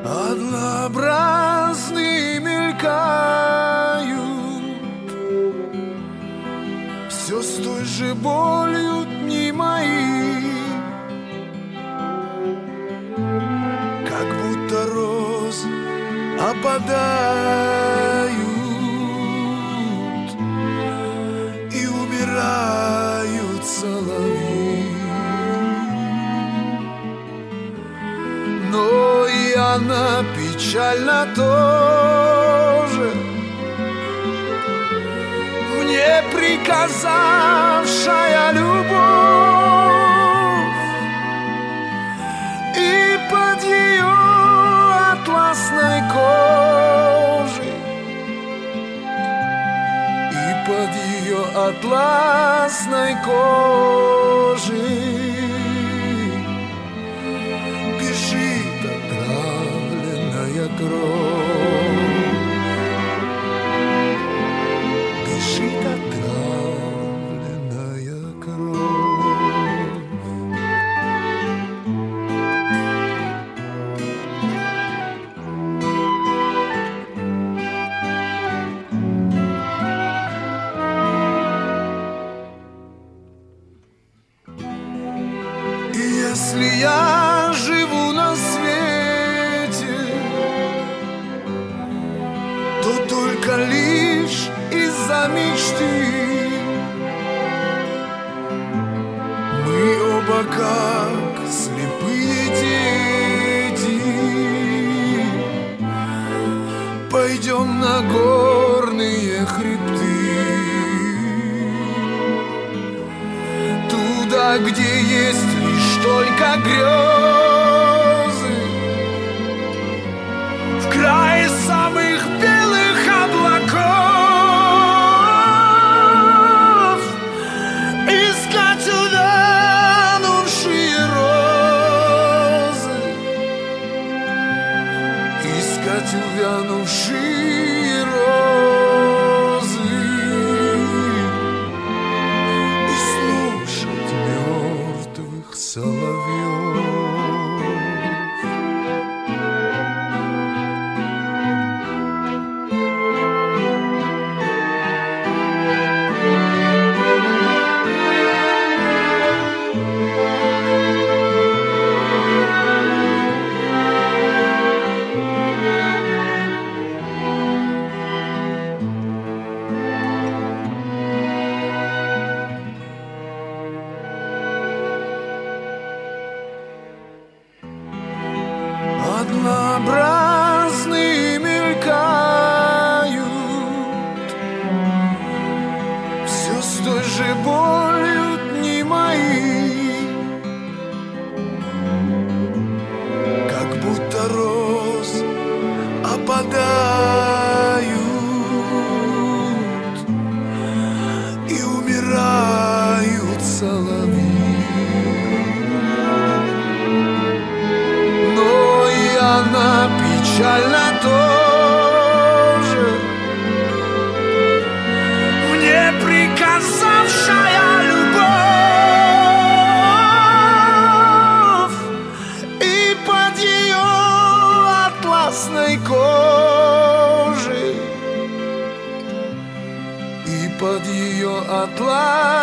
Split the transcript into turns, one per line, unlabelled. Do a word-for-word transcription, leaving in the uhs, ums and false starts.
Однообразные мелькают, все с той же болью дни мои, как будто розы опадают и умирают соловьи. Но и она печально тоже, мне приказавшая любовь, и под ее атласной кожей, и под ее атласной кожей бежит отравленная кровь, бежит отравленная кровь. И если я живу на свете, то только лишь из-за мечты. Мы оба как слепые дети пойдем на горные хребты, туда, где есть лишь только грезы, в крае самых белых облаков, искать увянувшие розы, искать увянувшие розы и слушать мертвых соловьев. Однообразные мелькают, все с той же болью дни мои, как будто розы опадают и умирают соловьи. Она печально тоже, мне приказавшая любовь, и под ее атласной кожей, и под ее атласной